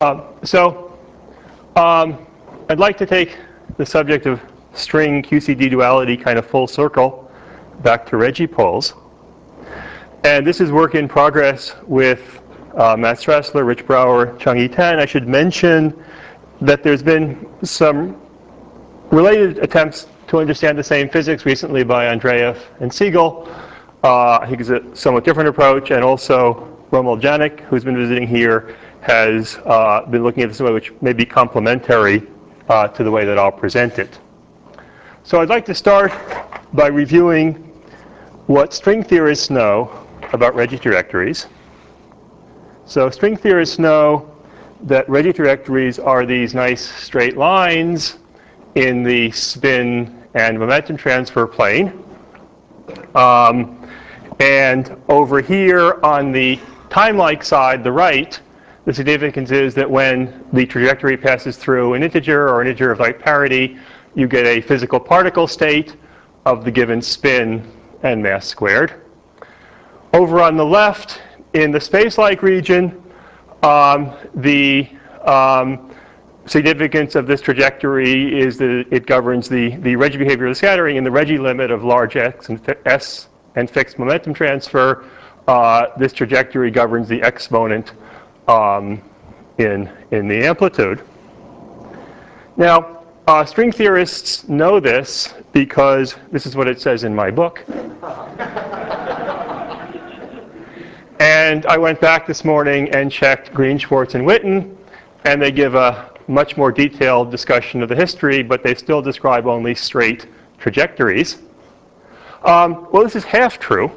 So I'd like to take the subject of string QCD duality kind of full circle back to regpoles. And this is work in progress with Matt Strassler, Rich Brower, Changyi Tan. I should mention that there's been some related attempts to understand the same physics recently by Andreev and Siegel. I think it's a somewhat different approach, and also Romuald Janik, who's been visiting here, has been looking at this in a way which may be complementary to the way that I'll present it. So I'd like to start by reviewing what string theorists know about Regge trajectories. So string theorists know that Regge trajectories are these nice straight lines in the spin and momentum transfer plane. And over here on the time-like side, the right, the significance is that when the trajectory passes through an integer or an integer of like parity, you get a physical particle state of the given spin and mass squared. Over on the left, in the space-like region, the significance of this trajectory is that it governs the Regge behavior of the scattering and the Regge limit of large x and s and fixed momentum transfer. This trajectory governs the exponent in the amplitude. Now, string theorists know this because this is what it says in my book. And I went back this morning and checked Green, Schwartz, and Witten, and they give a much more detailed discussion of the history, but they still describe only straight trajectories. Well, this is half true,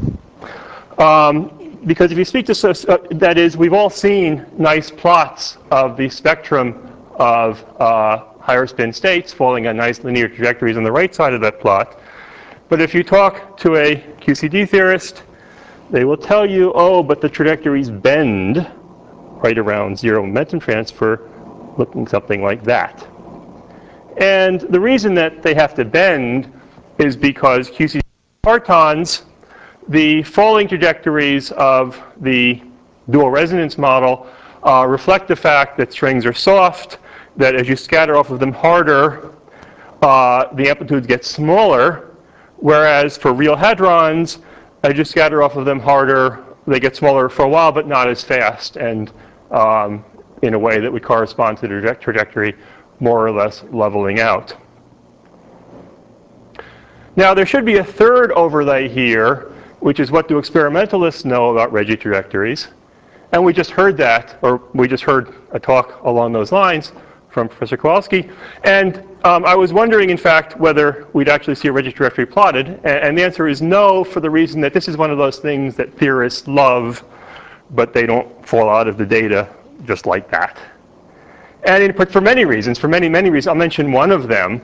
because if you speak to, that is, we've all seen nice plots of the spectrum of higher spin states falling on nice linear trajectories on the right side of that plot. But if you talk to a QCD theorist, they will tell you, oh, but the trajectories bend right around zero momentum transfer, looking something like that. And the reason that they have to bend is because QCD partons, the falling trajectories of the dual resonance model reflect the fact that strings are soft, that as you scatter off of them harder, the amplitudes get smaller, whereas for real hadrons, as you scatter off of them harder, they get smaller for a while, but not as fast, and in a way that would correspond to the trajectory more or less leveling out. Now, there should be a third overlay here, which is what do experimentalists know about Regge trajectories. And we just heard that, or we just heard a talk along those lines from Professor Kowalski. And I was wondering, in fact, whether we'd actually see a Regge trajectory plotted. And the answer is no, for the reason that this is one of those things that theorists love, but they don't fall out of the data just like that. And for many reasons, for many reasons, I'll mention one of them.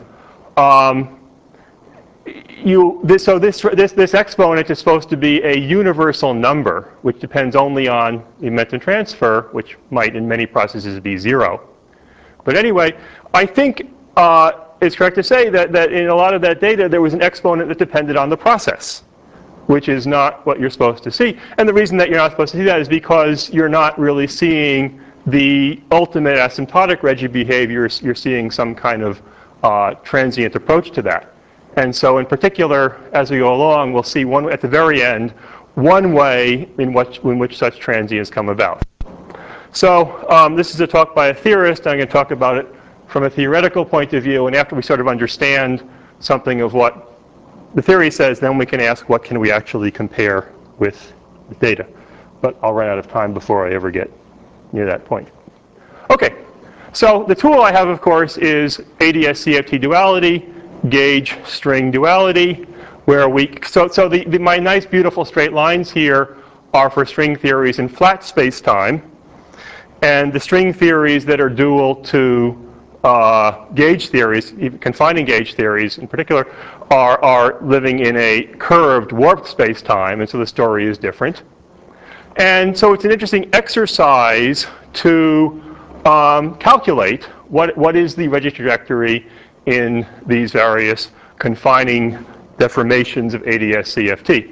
This exponent is supposed to be a universal number, which depends only on the momentum transfer, which might in many processes be zero. But anyway, I think it's correct to say that in a lot of that data, there was an exponent that depended on the process, which is not what you're supposed to see. And the reason that you're not supposed to see that is because you're not really seeing the ultimate asymptotic Regge behaviors. You're seeing some kind of transient approach to that. And so in particular, as we go along, we'll see at the very end, one way in which such transients come about. So this is a talk by a theorist. I'm going to talk about it from a theoretical point of view. And after we sort of understand something of what the theory says, then we can ask what can we actually compare with the data. But I'll run out of time before I ever get near that point. OK, so the tool I have, of course, is ADS-CFT duality, gauge string duality, where my nice, beautiful straight lines here are for string theories in flat space-time. And the string theories that are dual to gauge theories, confining gauge theories in particular, are living in a curved, warped space-time, and so the story is different. And so it's an interesting exercise to calculate what is the Regge trajectory in these various confining deformations of ADS-CFT.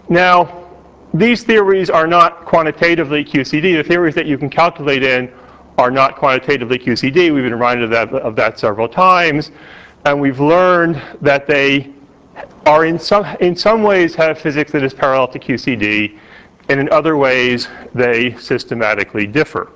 Now, these theories are not quantitatively QCD. The theories that you can calculate in are not quantitatively QCD. We've been reminded of that several times. And we've learned that they are in some ways have physics that is parallel to QCD, and in other ways they systematically differ.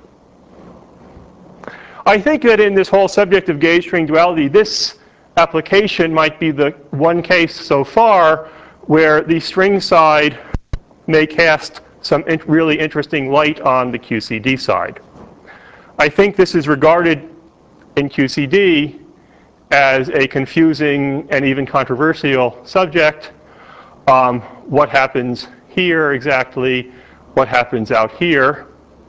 I think that in this whole subject of gauge string duality, this application might be the one case so far where the string side may cast some really interesting light on the QCD side. I think this is regarded in QCD as a confusing and even controversial subject. What happens here exactly? What happens out here?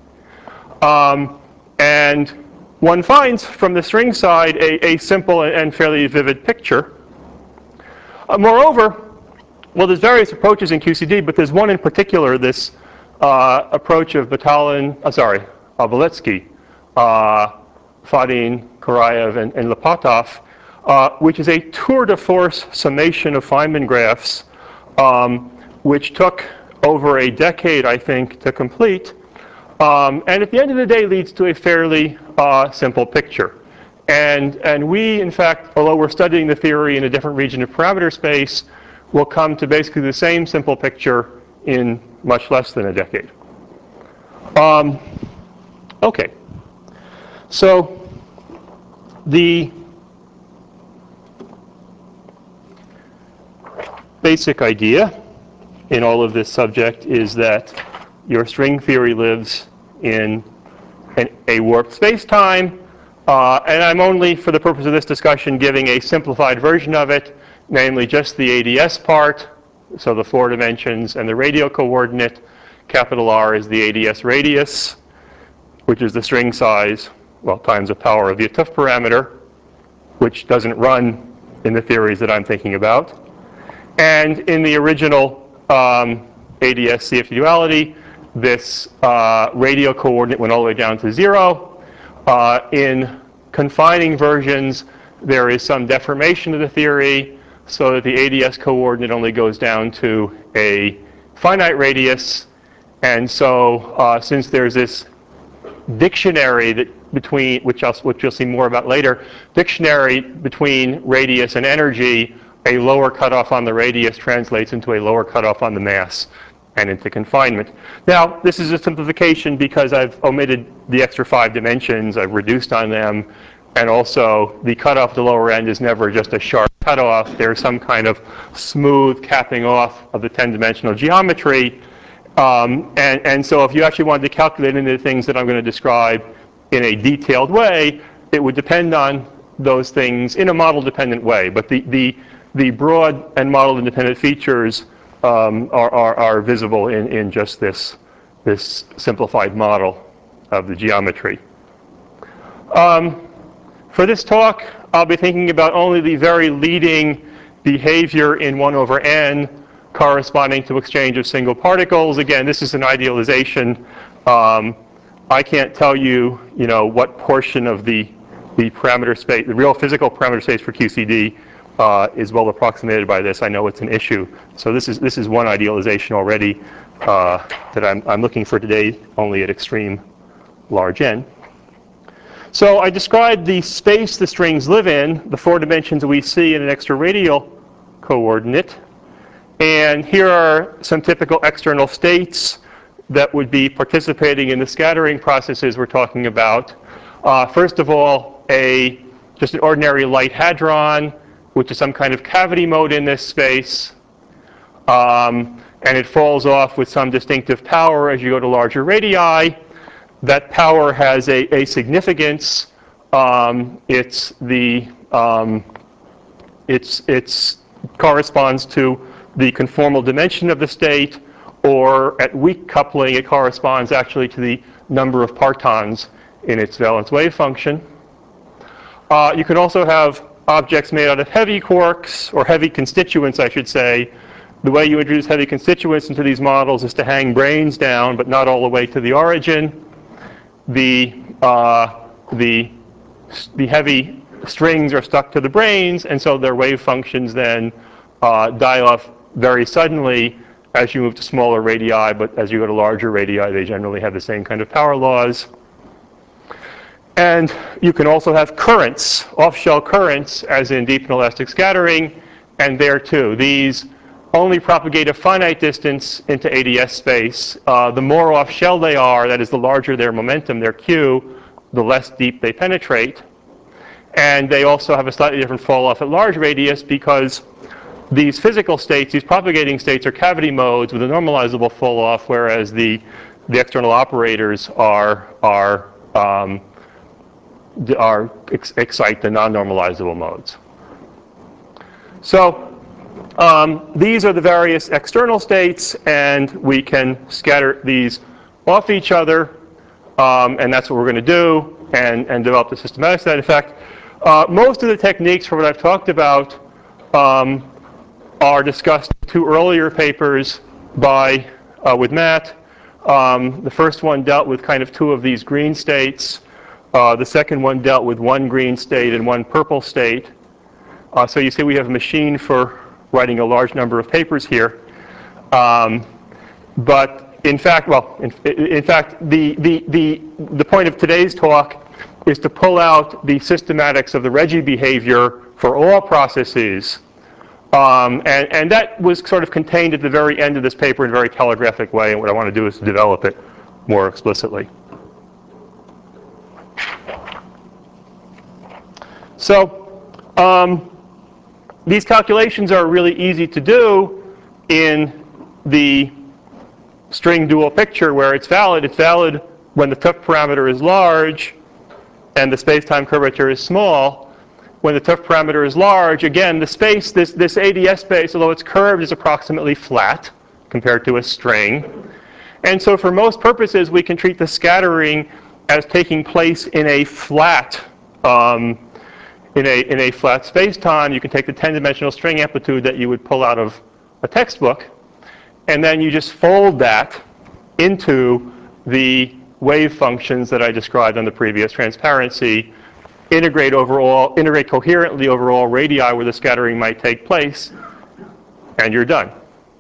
And one finds from the string side a simple and fairly vivid picture. Moreover, well, there's various approaches in QCD, but there's one in particular, this approach of Beletsky, Fadin, Kurayev, and Lopatov, which is a tour de force summation of Feynman graphs, which took over a decade, I think, to complete. And at the end of the day leads to a fairly simple picture. And we, in fact, although we're studying the theory in a different region of parameter space, will come to basically the same simple picture in much less than a decade. Okay. So the basic idea in all of this subject is that your string theory lives in a warped space-time, and I'm only, for the purpose of this discussion, giving a simplified version of it, namely just the ADS part, so the 4 dimensions, and the radial coordinate, capital R is the ADS radius, which is the string size, well, times the power of the 't Hooft parameter, which doesn't run in the theories that I'm thinking about. And in the original ADS CFT duality, this radial coordinate went all the way down to 0. In confining versions, there is some deformation of the theory so that the ADS coordinate only goes down to a finite radius. And so since there's this dictionary that between, which you'll see more about later, dictionary between radius and energy, a lower cutoff on the radius translates into a lower cutoff on the mass and into confinement. Now, this is a simplification because I've omitted the extra 5 dimensions, I've reduced on them, and also the cutoff at the lower end is never just a sharp cutoff. There's some kind of smooth capping off of the 10-dimensional geometry. And so if you actually wanted to calculate into the things that I'm going to describe in a detailed way, it would depend on those things in a model-dependent way. But the broad and model-independent features are visible in just this simplified model of the geometry. For this talk, I'll be thinking about only the very leading behavior in 1 over n corresponding to exchange of single particles. Again, this is an idealization. I can't tell you, what portion of the parameter space, the real physical parameter space for QCD is well approximated by this. I know it's an issue. So this is one idealization already that I'm looking for today, only at extreme large n. So I described the space the strings live in, the 4 dimensions that we see in an extra radial coordinate. And here are some typical external states that would be participating in the scattering processes we're talking about. First of all, just an ordinary light hadron, which is some kind of cavity mode in this space. And it falls off with some distinctive power as you go to larger radii. That power has a significance. It's corresponds to the conformal dimension of the state, or at weak coupling, it corresponds actually to the number of partons in its valence wave function. You can also have objects made out of heavy quarks, or heavy constituents, I should say. The way you introduce heavy constituents into these models is to hang branes down, but not all the way to the origin. The heavy strings are stuck to the branes, and so their wave functions then die off very suddenly as you move to smaller radii, but as you go to larger radii, they generally have the same kind of power laws. And you can also have currents, off-shell currents, as in deep inelastic scattering, and there too. These only propagate a finite distance into ADS space. The more off-shell they are, that is, the larger their momentum, their Q, the less deep they penetrate. And they also have a slightly different fall-off at large radius because these physical states, these propagating states, are cavity modes with a normalizable fall-off, whereas the external operators excite the non-normalizable modes. So these are the various external states, and we can scatter these off each other, and that's what we're going to do, and develop the systematic side effect. Most of the techniques for what I've talked about are discussed in 2 earlier papers with Matt. The first one dealt with kind of 2 of these green states. The second one dealt with 1 green state and 1 purple state. So you see we have a machine for writing a large number of papers here. But in fact, the point of today's talk is to pull out the systematics of the Regge behavior for all processes. And that was sort of contained at the very end of this paper in a very telegraphic way, and what I want to do is to develop it more explicitly. So these calculations are really easy to do in the string dual picture where it's valid. It's valid when the Tupf parameter is large and the space-time curvature is small. When the Tupf parameter is large, again, the space, this ADS space, although it's curved, is approximately flat compared to a string. And so for most purposes, we can treat the scattering as taking place in a flat space-time. You can take the 10-dimensional string amplitude that you would pull out of a textbook, and then you just fold that into the wave functions that I described on the previous transparency, integrate coherently over all radii where the scattering might take place, and you're done.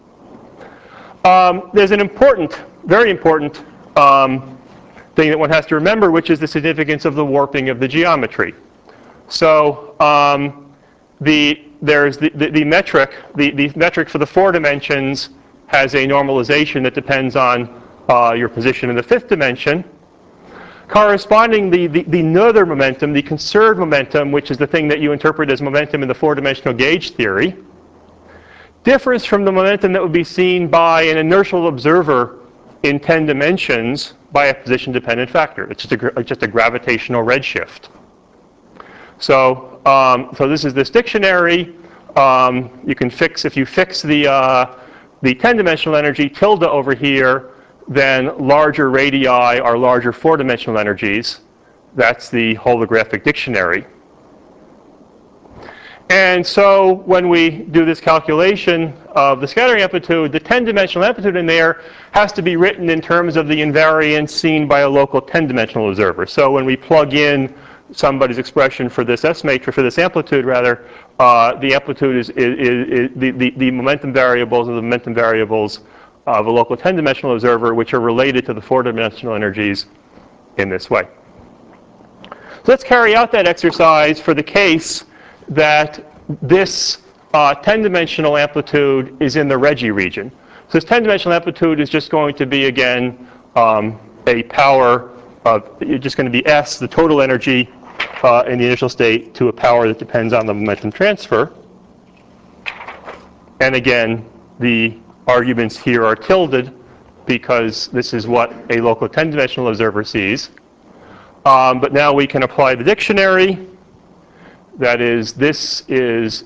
There's an important, very important thing that one has to remember, which is the significance of the warping of the geometry. So there's the metric for the 4 dimensions has a normalization that depends on your position in the 5th dimension. Corresponding, the Noether momentum, the conserved momentum, which is the thing that you interpret as momentum in the 4-dimensional gauge theory, differs from the momentum that would be seen by an inertial observer in 10 dimensions by a position-dependent factor. It's just a gravitational redshift. So, so this is this dictionary. You can fix, if you fix the 10-dimensional energy tilde over here, then larger radii are larger 4-dimensional energies. That's the holographic dictionary. And so when we do this calculation of the scattering amplitude, the 10-dimensional amplitude in there has to be written in terms of the invariance seen by a local 10-dimensional observer. So when we plug in somebody's expression for this S matrix, for this amplitude rather, the amplitude is the momentum variables are the momentum variables of a local 10-dimensional observer, which are related to the 4-dimensional energies in this way. So let's carry out that exercise for the case that this 10-dimensional amplitude is in the Regge region. So this 10-dimensional amplitude is just going to be, again, a power of, it's just going to be S, the total energy in the initial state, to a power that depends on the momentum transfer. And again, the arguments here are tilted because this is what a local 10-dimensional observer sees. But now we can apply the dictionary. That is, this is,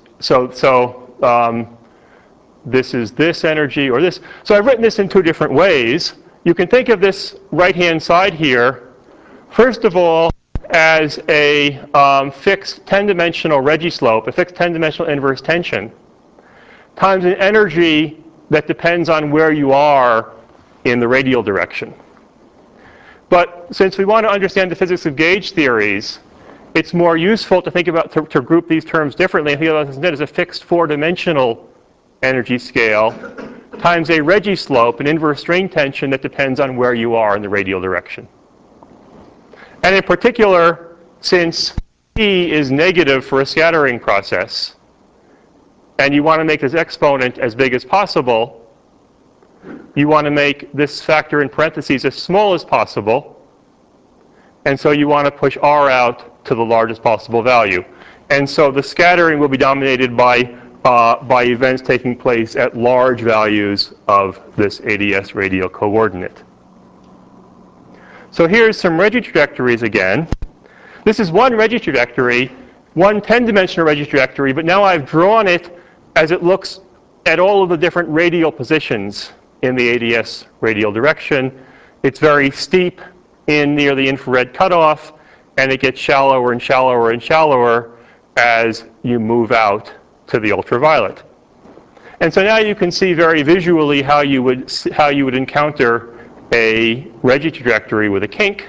this is this energy, or this. So I've written this in 2 different ways. You can think of this right-hand side here, first of all, as a fixed 10-dimensional Regge slope, a fixed 10-dimensional inverse tension, times an energy that depends on where you are in the radial direction. But since we want to understand the physics of gauge theories, it's more useful to think about, to group these terms differently and think about this instead as a fixed 4-dimensional energy scale times a Regge slope, an inverse string tension that depends on where you are in the radial direction. And in particular, since T is negative for a scattering process, and you want to make this exponent as big as possible, you want to make this factor in parentheses as small as possible, and so you want to push R out to the largest possible value. And so the scattering will be dominated by events taking place at large values of this ADS radial coordinate. So here's some Regge trajectories again. This is one Regge trajectory, one 10-dimensional Regge trajectory, but now I've drawn it as it looks at all of the different radial positions in the ADS radial direction. It's very steep near the infrared cutoff, and it gets shallower and shallower and shallower as you move out to the ultraviolet. And so now you can see very visually how you would encounter a Regge trajectory with a kink.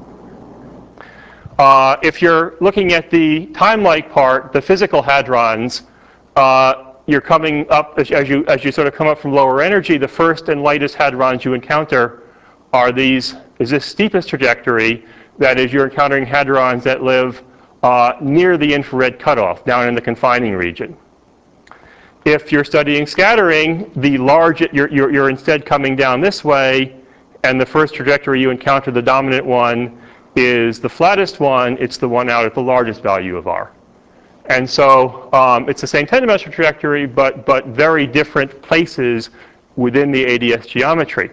If you're looking at the time-like part, the physical hadrons, you're coming up, as you sort of come up from lower energy, the first and lightest hadrons you encounter are this steepest trajectory. That is, you're encountering hadrons that live near the infrared cutoff, down in the confining region. If you're studying scattering, you're instead coming down this way, and the first trajectory you encounter, the dominant one, is the flattest one. It's the one out at the largest value of R. And so it's the same 10-dimensional trajectory, but very different places within the ADS geometry.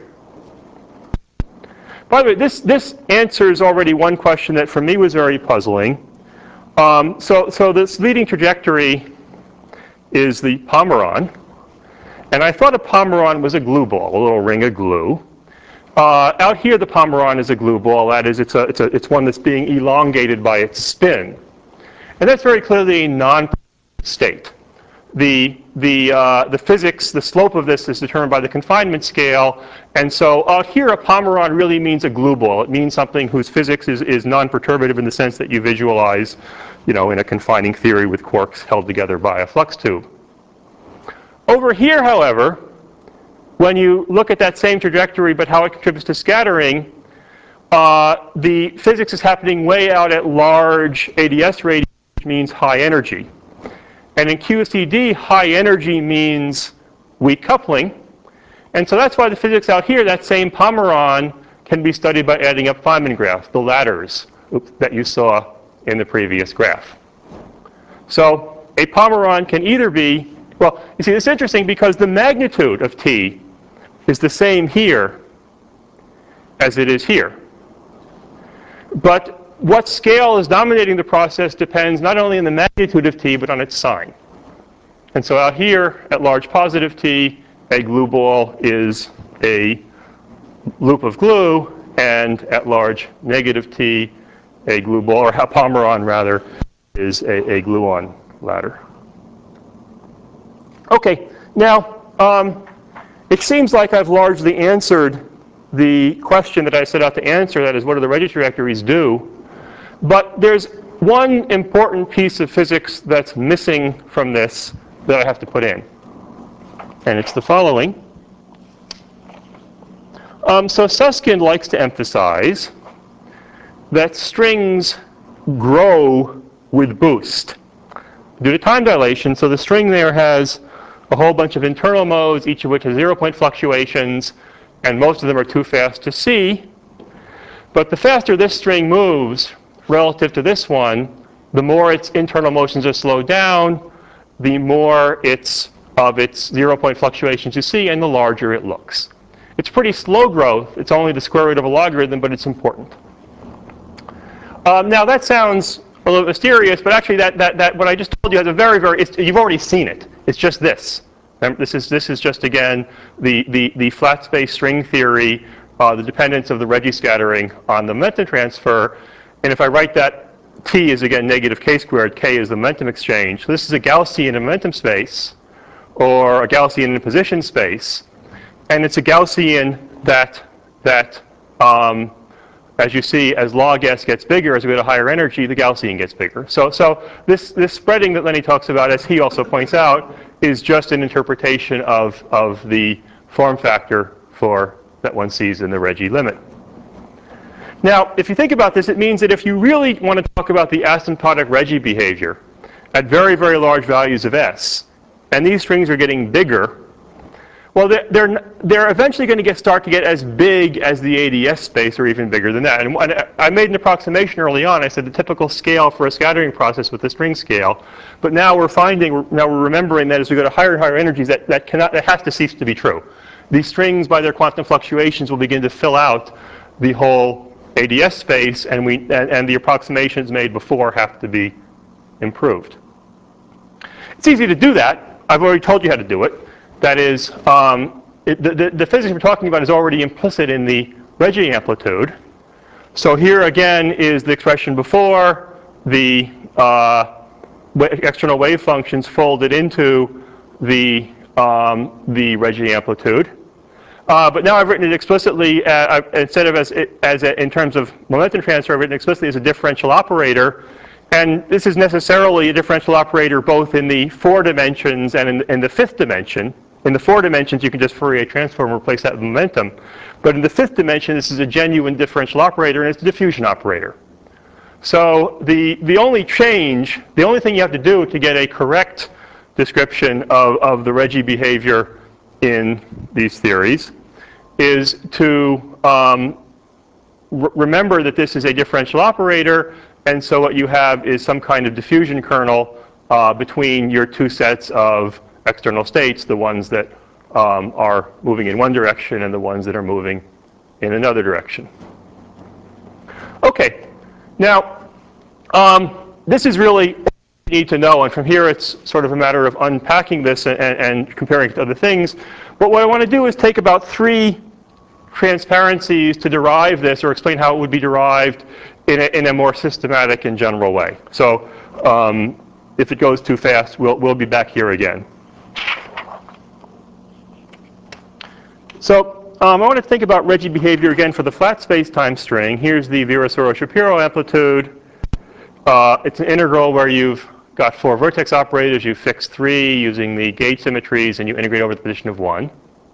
By the way, this answers already one question that for me was very puzzling. So this leading trajectory is the Pomeron. And I thought a Pomeron was a glue ball, a little ring of glue. Out here, the Pomeron is a glue ball. That is, it's one that's being elongated by its spin. And that's very clearly a non-state. The physics, the slope of this is determined by the confinement scale. And so out here, a Pomeron really means a glue ball. It means something whose physics is non-perturbative in the sense that you visualize, in a confining theory with quarks held together by a flux tube. Over here, however, when you look at that same trajectory, but how it contributes to scattering, the physics is happening way out at large ADS radius, which means high energy. And in QCD, high energy means weak coupling. And so that's why the physics out here, that same Pomeron, can be studied by adding up Feynman graphs, the ladders that you saw in the previous graph. So a Pomeron can either be, well, you see, it's interesting because the magnitude of T is the same here as it is here. But what scale is dominating the process depends not only on the magnitude of T, but on its sign. And so out here, at large positive T, a glue ball is a loop of glue, and at large negative T, a glue ball, or a Pomeron rather, is a gluon ladder. Okay, now it seems like I've largely answered the question that I set out to answer, that is, what do the Regge trajectories do? But there's one important piece of physics that's missing from this that I have to put in. And it's the following. So Susskind likes to emphasize that strings grow with boost due to time dilation. So the string there has a whole bunch of internal modes, each of which has 0-point fluctuations, and most of them are too fast to see. But the faster this string moves relative to this one, the more its internal motions are slowed down, the more of its 0-point fluctuations you see, and the larger it looks. It's pretty slow growth. It's only the square root of a logarithm, but it's important. Now that sounds a little mysterious, but actually that what I just told you has a you've already seen it. It's just this. This is just, again, the flat space string theory, the dependence of the Regge scattering on the momentum transfer. And if I write that, T is, again, negative k squared. K is the momentum exchange. So this is a Gaussian in momentum space, or a Gaussian in position space. And it's a Gaussian that as you see, as log S gets bigger, as we go to higher energy, the Gaussian gets bigger. So this spreading that Lenny talks about, as he also points out, is just an interpretation of the form factor that one sees in the Regge limit. Now, if you think about this, it means that if you really want to talk about the asymptotic Regge behavior at very, very large values of s, and these strings are getting bigger, well, they're eventually going to start to get as big as the ADS space or even bigger than that. And I made an approximation early on. I said the typical scale for a scattering process with the string scale. But now we're remembering that as we go to higher and higher energies, that has to cease to be true. These strings, by their quantum fluctuations, will begin to fill out the whole ADS space, and the approximations made before have to be improved. It's easy to do that. I've already told you how to do it. That is, the physics we're talking about is already implicit in the Regge amplitude. So here again is the expression before, the external wave functions folded into the Regge amplitude. But now I've written it explicitly, instead of in terms of momentum transfer, I've written it explicitly as a differential operator. And this is necessarily a differential operator both in the 4 dimensions and in the 5th dimension. In the 4 dimensions, you can just Fourier transform and replace that with momentum. But in the 5th dimension, this is a genuine differential operator, and it's a diffusion operator. So the only thing you have to do to get a correct description of the Regge behavior in these theories is to remember that this is a differential operator, and so what you have is some kind of diffusion kernel between your 2 sets of external states, the ones that are moving in one direction and the ones that are moving in another direction. Okay, now this is really what you need to know, and from here it's sort of a matter of unpacking this and comparing it to other things. But what I want to do is take about 3 transparencies to derive this, or explain how it would be derived in a more systematic and general way. So if it goes too fast, we'll be back here again. So I want to think about Regge behavior again for the flat space-time string. Here's the Virasoro-Shapiro amplitude. It's an integral where you've got 4 vertex operators. You fix 3 using the gauge symmetries, and you integrate over the position of 1.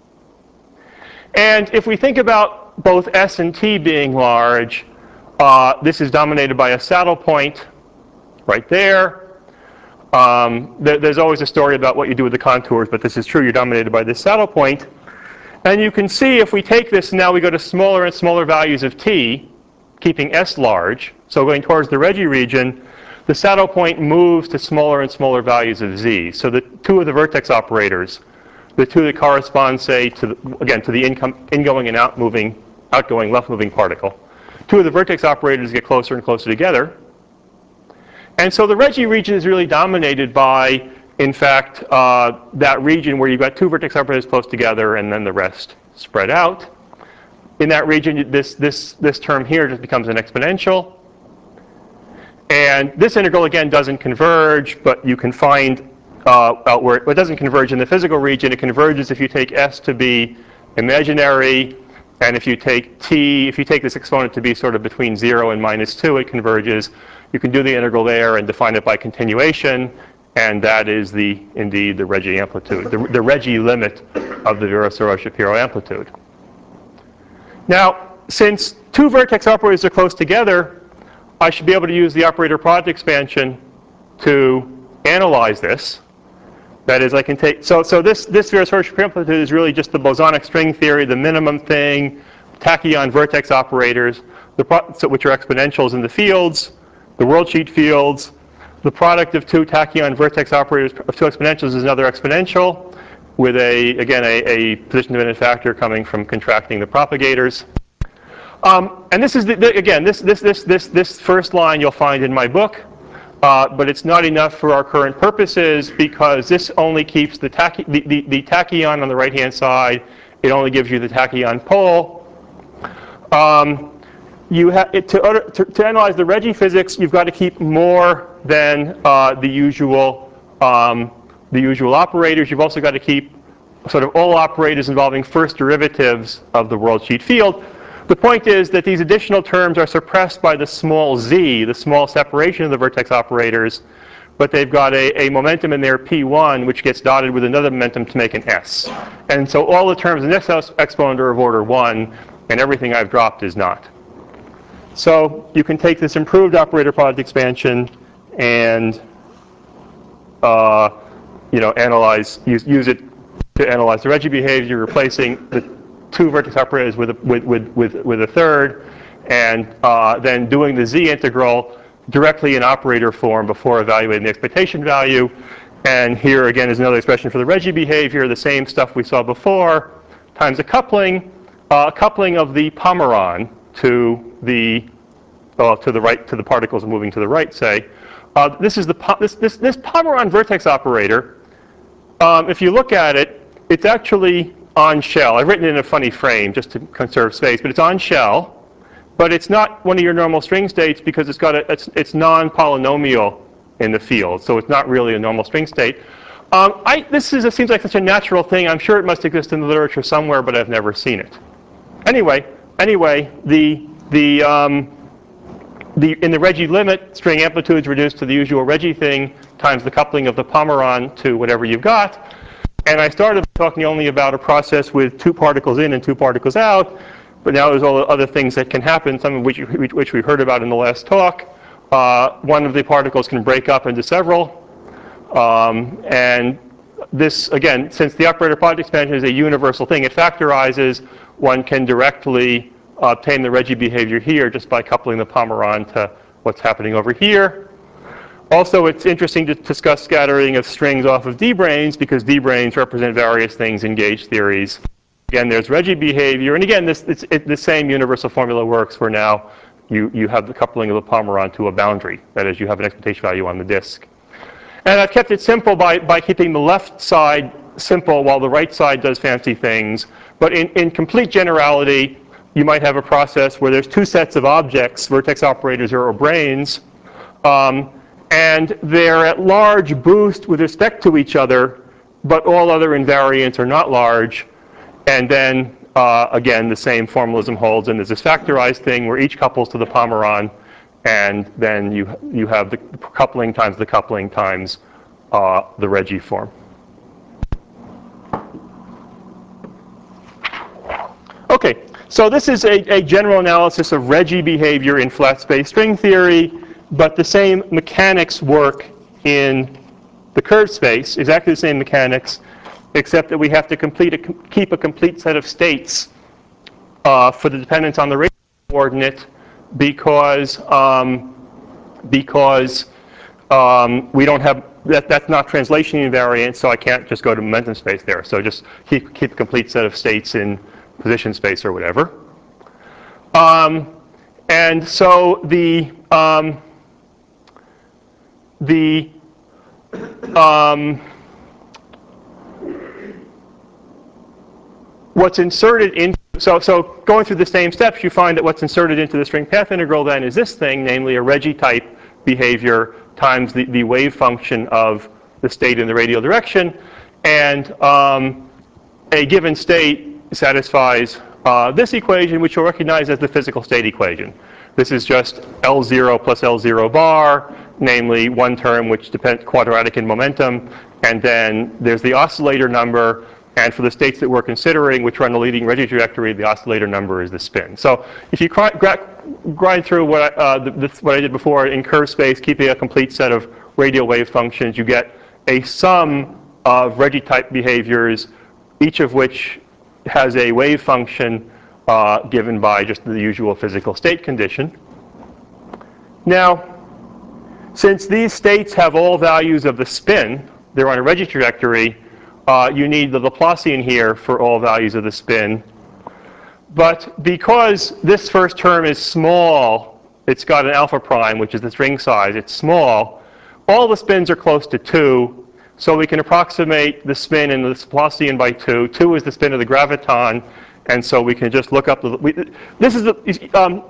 And if we think about both S and T being large, this is dominated by a saddle point right there. There's always a story about what you do with the contours, but this is true. You're dominated by this saddle point. And you can see if we take this, now we go to smaller and smaller values of T, keeping S large, so going towards the Regge region, the saddle point moves to smaller and smaller values of Z. So the 2 of the vertex operators, the 2 that correspond, say, to the ingoing and outgoing left-moving particle, 2 of the vertex operators get closer and closer together. And so the Regge region is really dominated by, in fact, that region where you've got 2 vertex operators close together and then the rest spread out. In that region, this term here just becomes an exponential. And this integral, again, doesn't converge, but you can find out where it doesn't converge in the physical region. It converges if you take S to be imaginary, and if you take T, if you take this exponent to be sort of between 0 and -2, it converges. You can do the integral there and define it by continuation, and that is indeed the Regge amplitude, the Regge limit of the Virasoro-Shapiro amplitude. Now, since 2 vertex operators are close together, I should be able to use the operator product expansion to analyze this. That is, I can take, so this Virasoro-Shapiro amplitude is really just the bosonic string theory, the minimum thing, tachyon vertex operators, which are exponentials in the fields, the worldsheet fields. The product of 2 tachyon vertex operators of 2 exponentials is another exponential with again a position-dependent factor coming from contracting the propagators. And this is this first line you'll find in my book, but it's not enough for our current purposes because this only keeps the tachyon on the right-hand side. It only gives you the tachyon pole. To analyze the Regge physics, you've got to keep more than the usual operators. You've also got to keep sort of all operators involving first derivatives of the worldsheet field. The point is that these additional terms are suppressed by the small z, the small separation of the vertex operators, but they've got a momentum in there, P1, which gets dotted with another momentum to make an S. And so all the terms in this exponent are of order 1, and everything I've dropped is not. So you can take this improved operator product expansion and use it to analyze the Regge behavior, replacing the two vertex operators with a third, and then doing the z integral directly in operator form before evaluating the expectation value. And here again is another expression for the Regge behavior, the same stuff we saw before, times a coupling of the Pomeron to the right, to the particles moving to the right, say. This Pomeron vertex operator, if you look at it, it's actually on shell. I've written it in a funny frame just to conserve space, but it's on shell. But it's not one of your normal string states because it's non-polynomial in the field, so it's not really a normal string state. It seems like such a natural thing. I'm sure it must exist in the literature somewhere, but I've never seen it. Anyway, in the Regge limit, string amplitude is reduced to the usual Regge thing times the coupling of the Pomeron to whatever you've got. And I started talking only about a process with two particles in and two particles out, but now there's all the other things that can happen, some of which we heard about in the last talk. One of the particles can break up into several. And this, again, since the operator product expansion is a universal thing, it factorizes. One can directly obtain the Regge behavior here just by coupling the Pomeron to what's happening over here. Also, it's interesting to discuss scattering of strings off of D-branes because D-branes represent various things in gauge theories. Again, there's Regge behavior, and again, the same universal formula works where now you have the coupling of the Pomeron to a boundary. That is, you have an expectation value on the disk. And I've kept it simple by keeping the left side simple while the right side does fancy things. But in complete generality, you might have a process where there's two sets of objects, vertex operators or branes, and they're at large boost with respect to each other, but all other invariants are not large. And then, again, the same formalism holds, and there's this factorized thing where each couples to the Pomeron, and then you have the coupling times the Regge form. Okay, so this is a general analysis of Regge behavior in flat space string theory, but the same mechanics work in the curved space, exactly the same mechanics, except that we have to keep a complete set of states for the dependence on the radial coordinate because we don't have, that's not translation invariant, so I can't just go to momentum space there. So just keep a complete set of states in position space or whatever. And so what's inserted in, so going through the same steps, you find that what's inserted into the string path integral then is this thing, namely a Regge type behavior times the wave function of the state in the radial direction. And a given state satisfies this equation, which you'll recognize as the physical state equation. This is just L0 plus L0 bar, namely one term which depends quadratic in momentum, and then there's the oscillator number, and for the states that we're considering, which run the leading Regge trajectory, the oscillator number is the spin. So if you grind through what I did before in curved space, keeping a complete set of radial wave functions, you get a sum of Regge type behaviors, each of which has a wave function given by just the usual physical state condition. Now, since these states have all values of the spin, they're on a Regge trajectory, you need the Laplacian here for all values of the spin. But because this first term is small, it's got an alpha prime, which is the string size, it's small, all the spins are close to 2, so we can approximate the spin in the Laplacian by 2. 2 is the spin of the graviton, and so we can just look up this is the,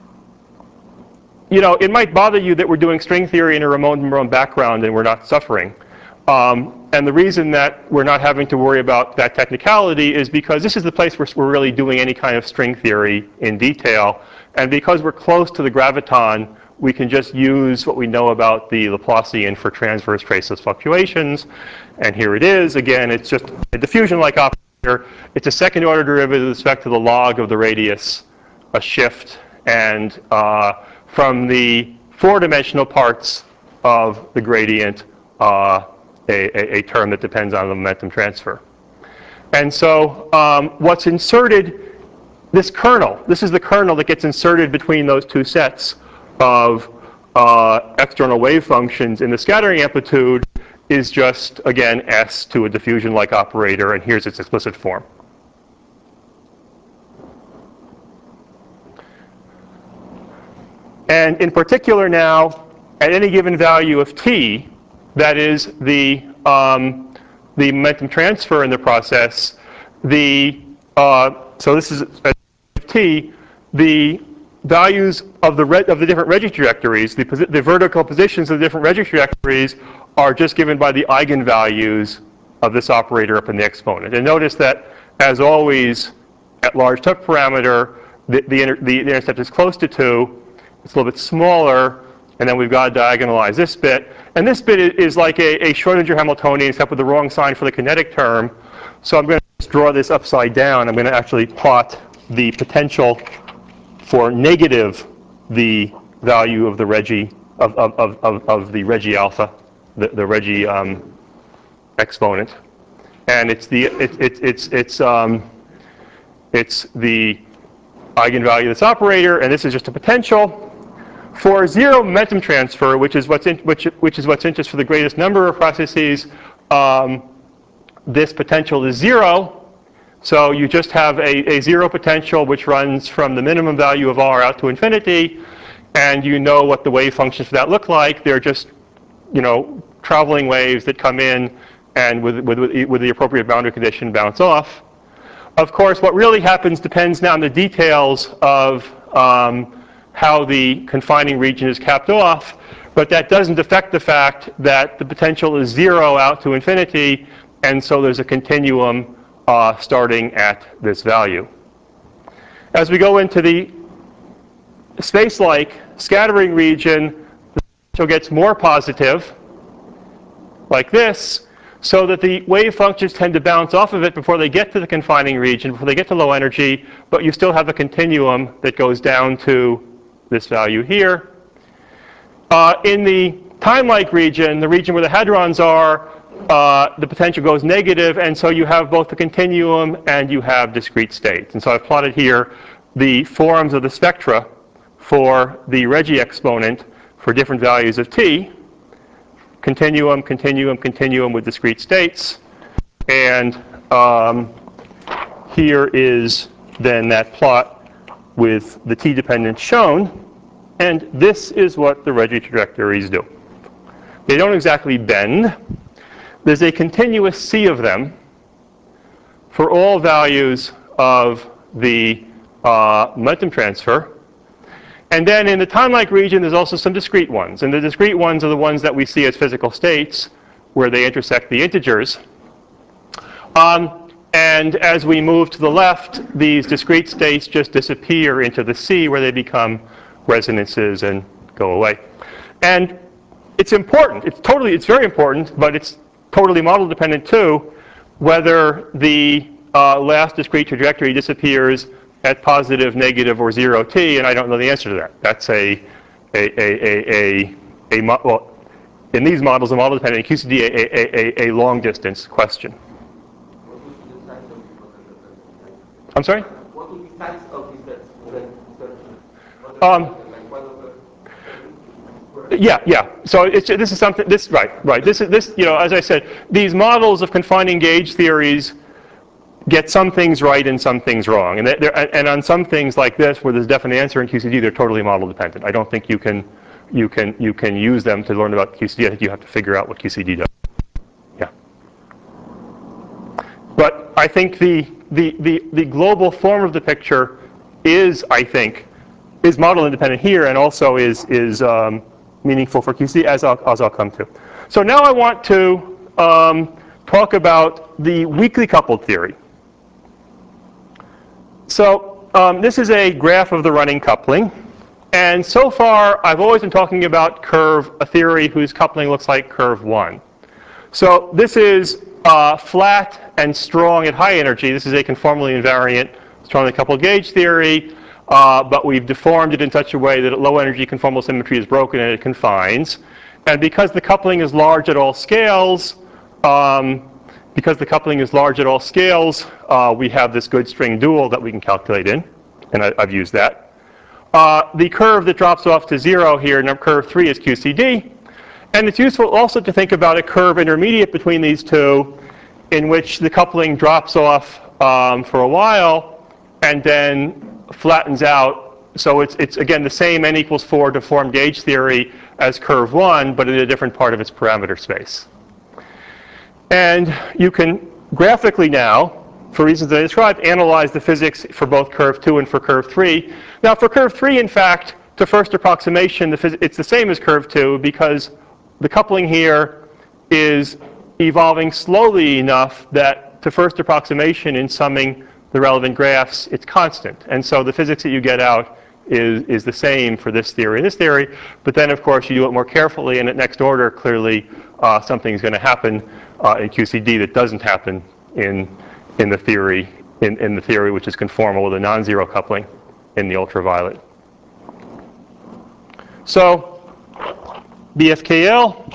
it might bother you that we're doing string theory in a remote background and we're not suffering. And the reason that we're not having to worry about that technicality is because this is the place where we're really doing any kind of string theory in detail. And because we're close to the graviton, we can just use what we know about the Laplacian for transverse traceless fluctuations. And here it is. Again, it's just a diffusion-like operator. It's a second-order derivative with respect to the log of the radius, a shift, and from the four-dimensional parts of the gradient, a term that depends on the momentum transfer. And so what's inserted, this kernel, this is the kernel that gets inserted between those two sets of external wave functions in the scattering amplitude is just, again, S to a diffusion-like operator, and here's its explicit form. And in particular now, at any given value of t, that is the momentum transfer in the process, so this is at t, the values of the different Regge trajectories, the vertical positions of the different Regge trajectories are just given by the eigenvalues of this operator up in the exponent. And notice that, as always, at large Took parameter, the intercept is close to 2. It's a little bit smaller, and then we've got to diagonalize this bit. And this bit is like a Schrodinger Hamiltonian, except with the wrong sign for the kinetic term. So I'm going to just draw this upside down. I'm going to actually plot the potential for negative the value of the Regge of the Regge alpha, the Regge exponent, and it's the eigenvalue of this operator, and this is just a potential. For zero momentum transfer, which is what's interest for the greatest number of processes, this potential is 0. So you just have a zero potential which runs from the minimum value of r out to infinity, and you know what the wave functions for that look like. They're just, traveling waves that come in and with the appropriate boundary condition bounce off. Of course, what really happens depends now on the details of how the confining region is capped off, but that doesn't affect the fact that the potential is 0 out to infinity, and so there's a continuum starting at this value. As we go into the space-like scattering region, the potential gets more positive, like this, so that the wave functions tend to bounce off of it before they get to the confining region, before they get to low energy, but you still have a continuum that goes down to this value here. In the time-like region, the region where the hadrons are, the potential goes negative, and so you have both the continuum and you have discrete states. And so I've plotted here the forms of the spectra for the Regge exponent for different values of t. Continuum, continuum, continuum with discrete states. And here is then that plot with the t-dependence shown. And this is what the Regge trajectories do. They don't exactly bend. There's a continuous sea of them for all values of the momentum transfer. And then in the time-like region, there's also some discrete ones. And the discrete ones are the ones that we see as physical states, where they intersect the integers. And as we move to the left, these discrete states just disappear into the sea, where they become resonances and go away. And it's important. It's very important, but it's totally model dependent too, whether the last discrete trajectory disappears at positive, negative, or 0 t, and I don't know the answer to that. That's well, in these models, a model dependent, in QCD, a long distance question. I'm sorry? What would be size of this? Yeah. So this is something. Right. This as I said, these models of confining gauge theories get some things right and some things wrong, and on some things like this, where there's a definite answer in QCD, they're totally model dependent. I don't think you can use them to learn about QCD. I think you have to figure out what QCD does. Yeah. But I think the global form of the picture is model independent here, and also is meaningful for QCD, as I'll come to. So now I want to talk about the weakly coupled theory. So this is a graph of the running coupling. And so far, I've always been talking about a theory whose coupling looks like curve 1. So this is flat and strong at high energy. This is a conformally invariant, strongly coupled gauge theory. but we've deformed it in such a way that at low energy conformal symmetry is broken and it confines. And because the coupling is large at all scales, we have this good string dual that we can calculate in, and I've used that. The curve that drops off to 0 here, curve 3, is QCD. And it's useful also to think about a curve intermediate between these two, in which the coupling drops off for a while and then flattens out. So it's again the same n equals 4 deformed gauge theory as curve 1, but in a different part of its parameter space. And you can graphically now, for reasons I described, analyze the physics for both curve 2 and for curve 3. Now for curve 3, in fact, to first approximation, it's the same as curve 2 because the coupling here is evolving slowly enough that to first approximation in summing the relevant graphs, it's constant. And so the physics that you get out is the same for this theory and this theory. But then, of course, you do it more carefully, and at next order, clearly something's going to happen in QCD that doesn't happen in the theory which is conformal with a non-zero coupling in the ultraviolet. So BFKL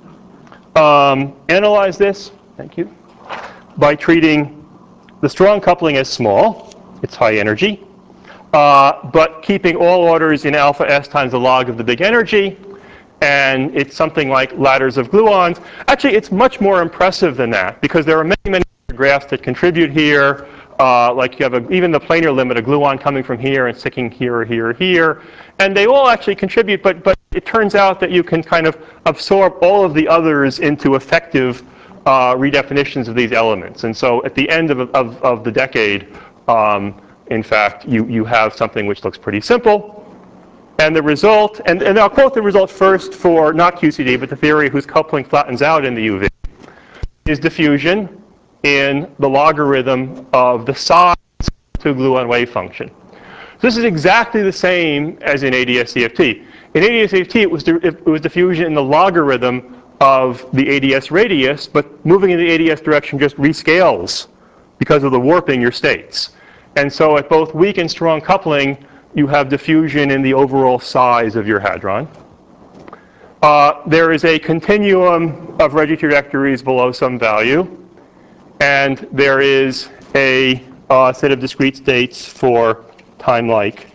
analyze this, thank you, by treating the strong coupling as small, it's high energy, but keeping all orders in alpha s times the log of the big energy, and it's something like ladders of gluons. Actually, it's much more impressive than that, because there are many graphs that contribute here, like you have even the planar limit, a gluon coming from here and sticking here or here or here, and they all actually contribute, but it turns out that you can kind of absorb all of the others into effective redefinitions of these elements. And so at the end of the decade, in fact, you have something which looks pretty simple. And the result, and I'll quote the result first for not QCD, but the theory whose coupling flattens out in the UV, is diffusion in the logarithm of the size of the gluon wave function. So this is exactly the same as in ADS-CFT. In ADS-CFT, it was diffusion in the logarithm of the ADS radius, but moving in the ADS direction just rescales because of the warping your states. And so at both weak and strong coupling, you have diffusion in the overall size of your hadron. There is a continuum of Regge trajectories below some value, and there is a set of discrete states for time-like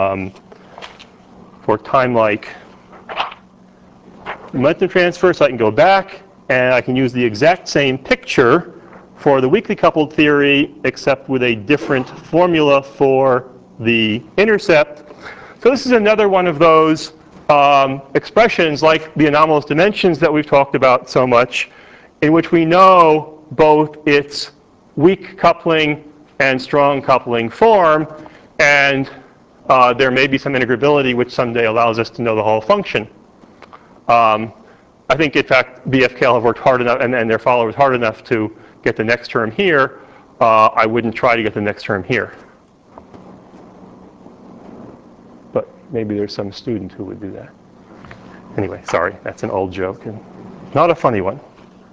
momentum transfer. So I can go back and I can use the exact same picture for the weakly coupled theory, except with a different formula for the intercept. So this is another one of those expressions like the anomalous dimensions that we've talked about so much, in which we know both its weak coupling and strong coupling form, and there may be some integrability which someday allows us to know the whole function. I think, in fact, BFKL have worked hard enough, and their followers hard enough to get the next term here. I wouldn't try to get the next term here. But maybe there's some student who would do that. Anyway, sorry, that's an old joke, and not a funny one.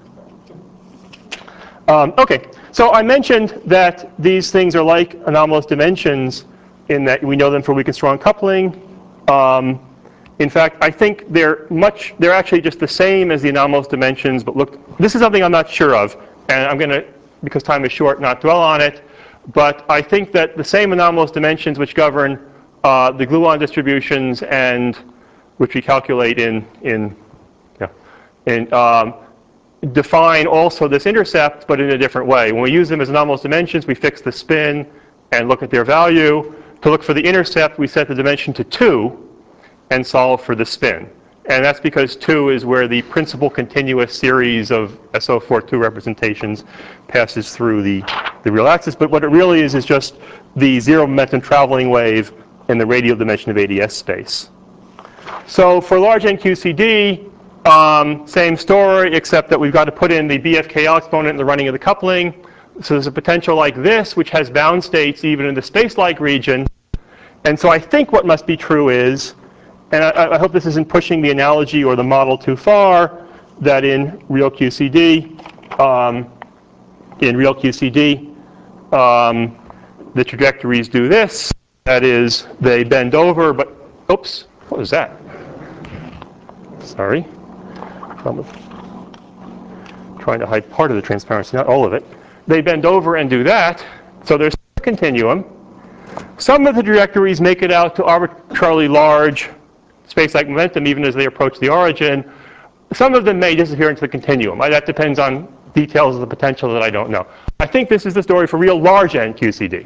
Okay, so I mentioned that these things are like anomalous dimensions in that we know them for weak and strong coupling. In fact, I think they're actually just the same as the anomalous dimensions, but look, this is something I'm not sure of, and I'm going to, because time is short, not dwell on it. But I think that the same anomalous dimensions which govern the gluon distributions and which we calculate define also this intercept, but in a different way. When we use them as anomalous dimensions, we fix the spin and look at their value. To look for the intercept, we set the dimension to 2 and solve for the spin. And that's because 2 is where the principal continuous series of SO42 representations passes through the real axis. But what it really is just the zero momentum traveling wave in the radial dimension of ADS space. So for large NQCD, same story, except that we've got to put in the BFKL exponent in the running of the coupling. So there's a potential like this, which has bound states even in the space-like region. And so I think what must be true is, and I hope this isn't pushing the analogy or the model too far, that in real QCD, the trajectories do this. That is, they bend over, but, oops, what was that? Sorry. I'm trying to hide part of the transparency, not all of it. They bend over and do that, so there's a continuum. Some of the trajectories make it out to arbitrarily large space-like momentum even as they approach the origin. Some of them may disappear into the continuum. That depends on details of the potential that I don't know. I think this is the story for real large N QCD.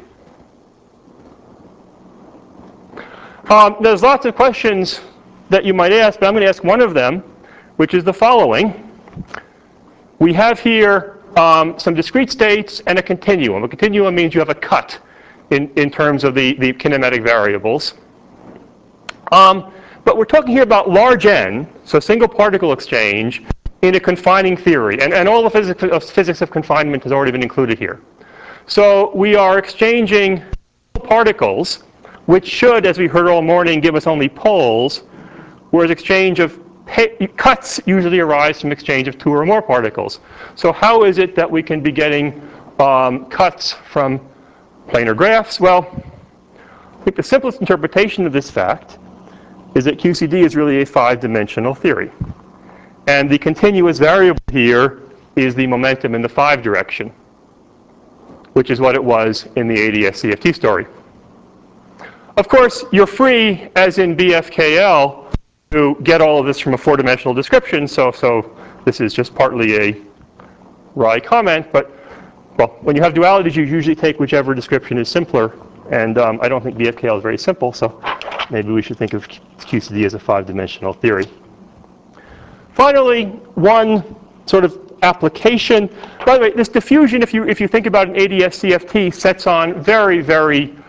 There's lots of questions that you might ask, but I'm going to ask one of them, which is the following. We have here some discrete states and a continuum. A continuum means you have a cut in terms of the kinematic variables. But we're talking here about large N, so single particle exchange, in a confining theory. And all the physics of confinement has already been included here. So we are exchanging particles, which should, as we heard all morning, give us only poles, whereas exchange of cuts usually arise from exchange of two or more particles. So how is it that we can be getting cuts from planar graphs? Well, I think the simplest interpretation of this fact is that QCD is really a five-dimensional theory. And the continuous variable here is the momentum in the 5 direction, which is what it was in the ADS-CFT story. Of course, you're free, as in BFKL, to get all of this from a 4-dimensional description, so this is just partly a wry comment, but well, when you have dualities, you usually take whichever description is simpler, and I don't think BFKL is very simple, so maybe we should think of QCD as a 5-dimensional theory. Finally, one sort of application. By the way, this diffusion, if you think about an ADS-CFT, sets on very, very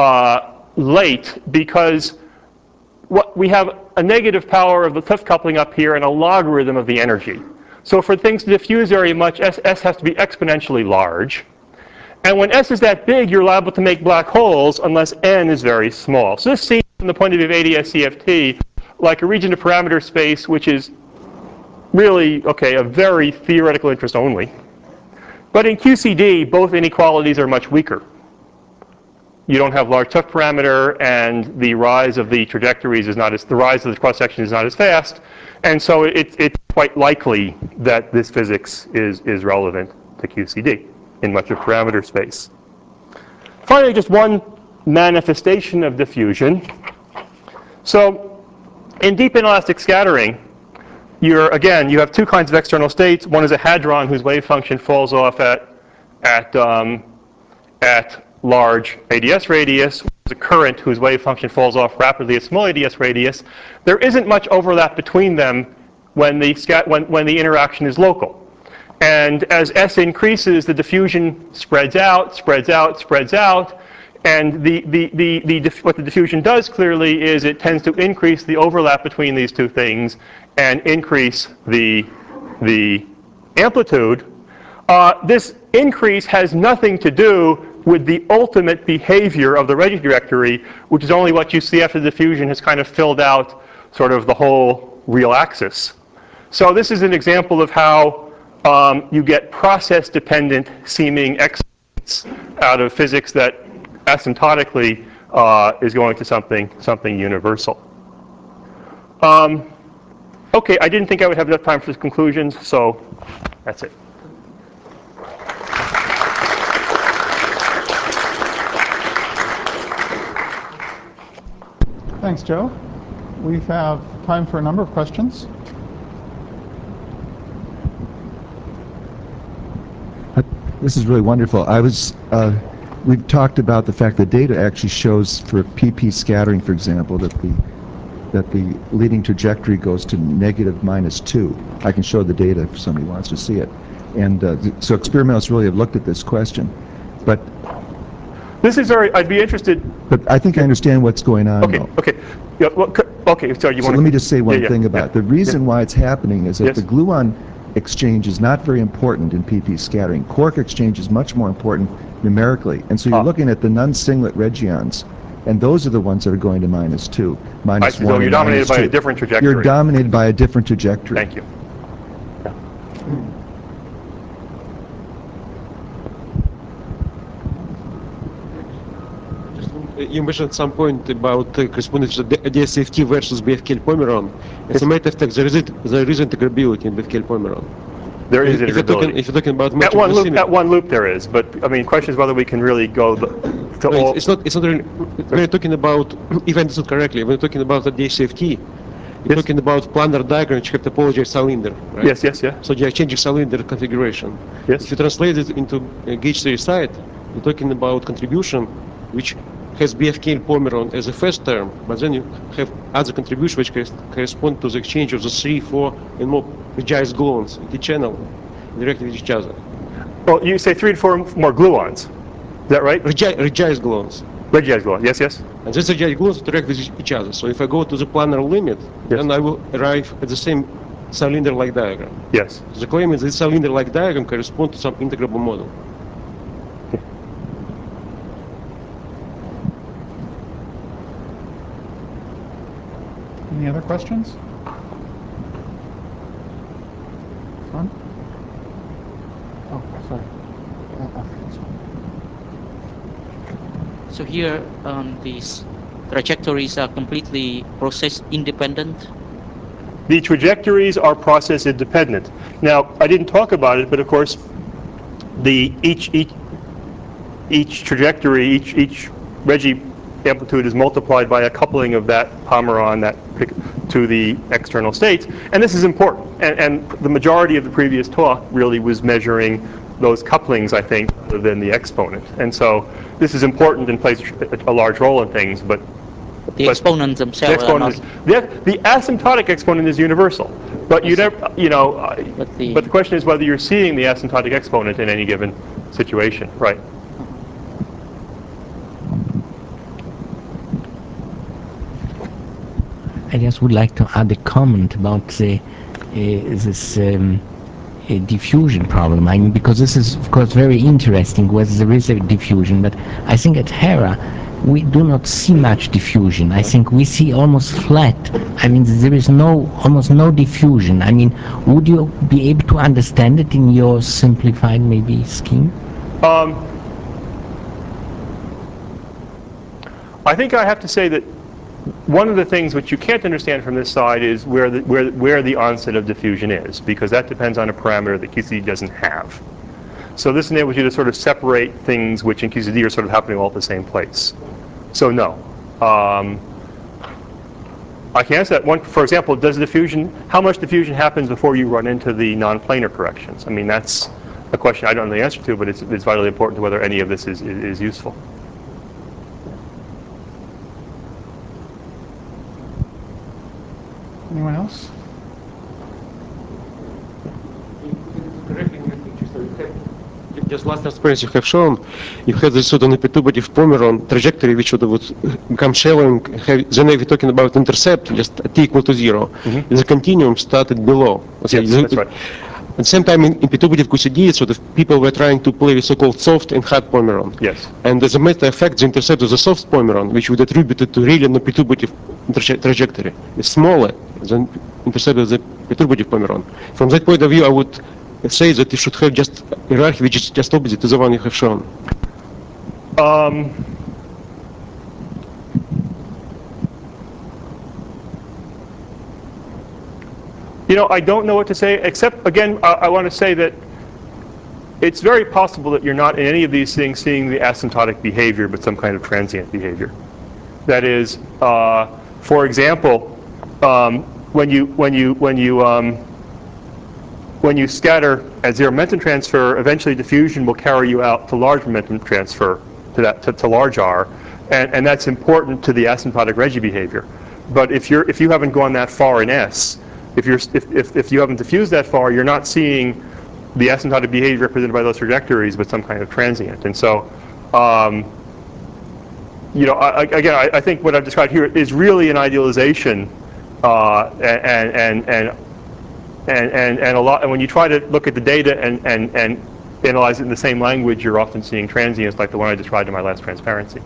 late, because we have a negative power of the Cliff coupling up here and a logarithm of the energy. So for things to diffuse very much, S has to be exponentially large. And when S is that big, you're liable to make black holes unless N is very small. So this seems, from the point of view of ADS-CFT, like a region of parameter space which is really, okay, a very theoretical interest only. But in QCD, both inequalities are much weaker. You don't have large tuff parameter, and the rise of the trajectories is not as, the rise of the cross-section is not as fast, and so it's quite likely that this physics is relevant to QCD in much of parameter space. Finally, just one manifestation of diffusion. So in deep inelastic scattering, again, you have two kinds of external states. One is a hadron whose wave function falls off at large ADS radius, a current whose wave function falls off rapidly at small ADS radius. There isn't much overlap between them when the interaction is local. And as S increases, the diffusion spreads out, spreads out, spreads out. And what the diffusion does clearly is it tends to increase the overlap between these two things and increase the amplitude. This increase has nothing to do with the ultimate behavior of the Regge trajectory, which is only what you see after the diffusion has kind of filled out sort of the whole real axis. So this is an example of how you get process-dependent seeming excellence out of physics that asymptotically is going to something universal. Okay, I didn't think I would have enough time for conclusions, so that's it. Thanks, Joe. We have time for a number of questions. This is really wonderful. We've talked about the fact that data actually shows for PP scattering, for example, that the leading trajectory goes to -2. I can show the data if somebody wants to see it. And so experimentalists really have looked at this question. But this is very, I'd be interested. But I think I understand what's going on. Okay, though. okay. Yeah, well, okay, so you want to. Let me just say one thing about it. The reason why it's happening is that the gluon exchange is not very important in PP scattering. Quark exchange is much more important numerically. And so you're looking at the non-singlet regions. And those are the ones that are going to -2, -1. So you're dominated by a different trajectory. You're dominated by a different trajectory. Thank you. Just one You mentioned at some point about corresponding to the DSFT versus BFK Pomeron. As a matter of fact, there is integrability in BFK Pomeron. There is If integrability. you're talking about At one loop there is, but I mean, the question is whether we can really go to no, all. it's not really, we're talking about, if I understood correctly, we're talking about the DSFT. You're talking about planar diagram which have topology of cylinder, right? Yes, yes, yeah. So you're changing cylinder configuration. Yes. If you translate it into a gauge theory side, you're talking about contribution which has BFK Pomeron as a first term, but then you have other contribution which correspond to the exchange of the 3, 4, and more regize gluons in the channel directly with each other. Well, you say 3 to 4 more gluons. Is that right? Regize gluons. Regize gluon. Yes, yes. And these regize gluons interact with each other. So if I go to the planar limit, then I will arrive at the same cylinder-like diagram. Yes. The claim is this cylinder-like diagram corresponds to some integrable model. Any other questions? John? Oh, sorry. So here, these trajectories are completely process independent. The trajectories are process independent. Now, I didn't talk about it, but of course, each trajectory, each Reggie amplitude is multiplied by a coupling of that Pomeron to the external states, and this is important. And the majority of the previous talk really was measuring those couplings, I think, rather than the exponent. And so this is important and plays a large role in things, but The exponents themselves are not. The asymptotic exponent is universal, but you never, but the question is whether you're seeing the asymptotic exponent in any given situation, right? I just would like to add a comment about this diffusion problem. I mean, because this is, of course, very interesting whether there is a diffusion, but I think at Hera we do not see much diffusion. I think we see almost flat. I mean, there is almost no diffusion. I mean, would you be able to understand it in your simplified maybe scheme? I think I have to say that one of the things which you can't understand from this side is where the onset of diffusion is, because that depends on a parameter that QCD doesn't have. So this enables you to sort of separate things which in QCD are sort of happening all at the same place. So no. I can answer that one. For example, how much diffusion happens before you run into the non-planar corrections? I mean, that's a question I don't know the answer to, but it's vitally important to whether any of this is useful. Anyone else? Just last experience you have shown, you have this sort of perturbative Pomeron trajectory which would become shallow. Then we're talking about intercept, just t equal to 0. Mm-hmm. The continuum started below. Yes, that's right. At the same time, in perturbative QCD, sort of people were trying to play with so-called soft and hard Pomeron. Yes. And as a matter of fact, the intercept of the soft Pomeron, which would attribute it to really non-perturbative trajectory, is smaller than intercept of the perturbative Pomeron. From that point of view, I would say that you should have just hierarchy which is just opposite to the one you have shown. I don't know what to say, except, again, I want to say that it's very possible that you're not in any of these things seeing the asymptotic behavior, but some kind of transient behavior. That is, for example, when you scatter at zero momentum transfer, eventually diffusion will carry you out to large momentum transfer, to large R, and that's important to the asymptotic Reggie behavior. But if you haven't gone that far in S, if you haven't diffused that far, you're not seeing the asymptotic behavior represented by those trajectories, but some kind of transient. And so, I think what I've described here is really an idealization, and a lot. And when you try to look at the data and analyze it in the same language, you're often seeing transients like the one I described in my last transparency.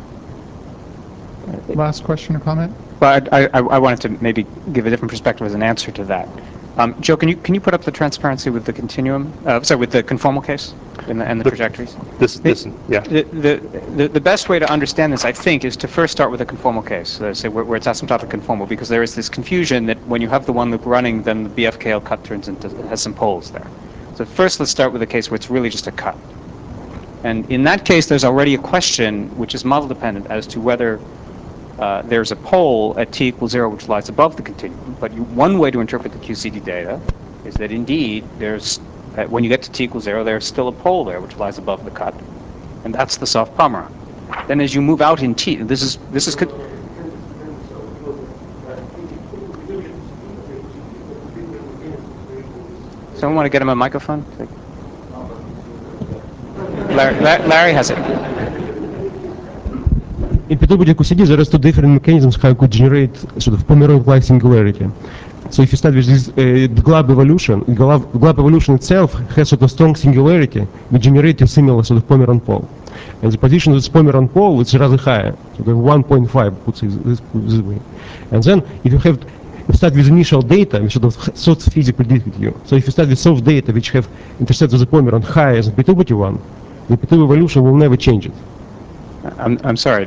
Last question or comment? Well, I wanted to maybe give a different perspective as an answer to that. Joe, can you put up the transparency with the continuum? With the conformal case and the trajectories. Yeah. The best way to understand this, I think, is to first start with a conformal case, say where it's asymptotic conformal, because there is this confusion that when you have the one loop running, then the BFKL cut has some poles there. So first, let's start with a case where it's really just a cut. And in that case, there's already a question, which is model dependent, as to whether there's a pole at t equals 0 which lies above the continuum. But one way to interpret the QCD data is that indeed when you get to t equals 0, there's still a pole there which lies above the cut, and that's the soft Pomeron. Then as you move out in t, this is someone want to get him a microphone? Larry has it. In P2 QCD, there are two different mechanisms how you could generate sort of Pomeroy-like singularity. So if you start with this Glab evolution, Glab evolution itself has sort of strong singularity, which generates a similar sort of Pomeron pole. And the position of this Pomeron pole is rather higher, so the 1.5 puts it this way. And then if you start with initial data, which sort of source physics predicted you. So if you start with source data which have intercept of the Pomeron higher than P2 one, the P2 evolution will never change it. I'm sorry.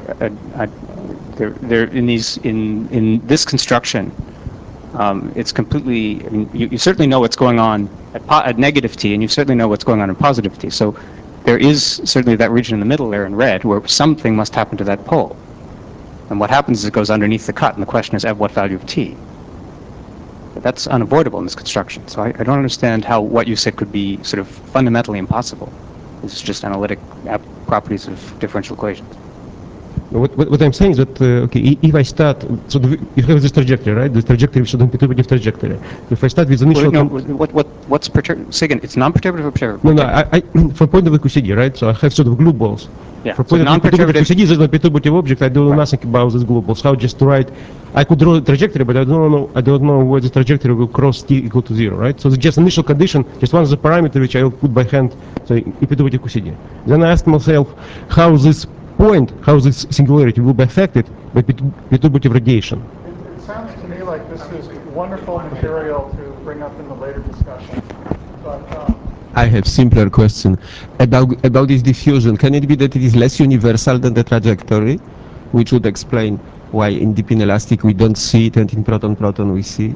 In this construction, it's completely. I mean, you certainly know what's going on at negative t, and you certainly know what's going on in positive t. So there is certainly that region in the middle there in red where something must happen to that pole. And what happens is it goes underneath the cut, and the question is at what value of t. But that's unavoidable in this construction. So I don't understand how what you said could be sort of fundamentally impossible. It's just analytic properties of differential equations. What I'm saying is that, if I start, so you have this trajectory, right? The trajectory should be perturbative trajectory. If I start with initial... What's perturbative? Say again, it's non-perturbative or perturbative? No, from point of view QCD, right? So I have sort of glue balls. Yeah. From point of view QCD, there's no perturbative object. I don't know nothing about these glue balls. How just to write... I could draw the trajectory, but I don't know where the trajectory will cross t equal to 0, right? So it's just initial condition, just one of the parameters which I will put by hand, so in perturbative QCD. Then I ask myself how this singularity will be affected by perturbative radiation. It sounds to me like this is wonderful material to bring up in the later discussion. But I have simpler question about this diffusion. Can it be that it is less universal than the trajectory, which would explain why in deep inelastic we don't see it and in proton-proton we see it?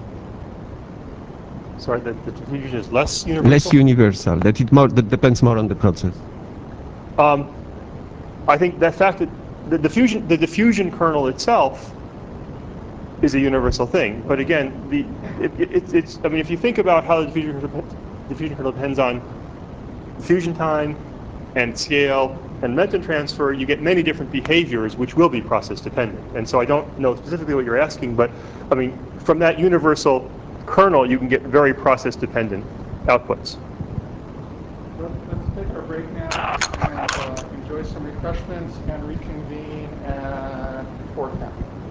Sorry, the diffusion is less universal? Less universal, that depends more on the process. I think the fact that the diffusion kernel itself is a universal thing. But again, I mean, if you think about how the diffusion kernel depends on diffusion time and scale and momentum transfer, you get many different behaviors which will be process dependent. And so I don't know specifically what you're asking, but I mean, from that universal kernel, you can get very process dependent outputs. let's take our break now and enjoy some refreshments and reconvene at 4:10.